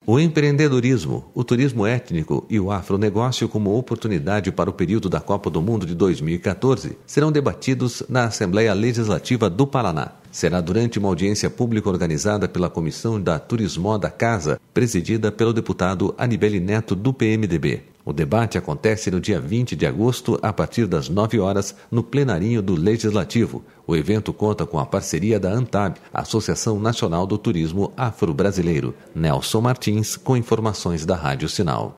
O empreendedorismo, o turismo étnico e o afronegócio como oportunidade para o período da Copa do Mundo de 2014 serão debatidos na Assembleia Legislativa do Paraná. Será durante uma audiência pública organizada pela Comissão da Turismó da Casa, presidida pelo deputado Anibele Neto, do PMDB. O debate acontece no dia 20 de agosto, a partir das 9 horas, no plenarinho do Legislativo. O evento conta com a parceria da ANTAB, Associação Nacional do Turismo Afro-Brasileiro. Nelson Martins, com informações da Rádio Sinal.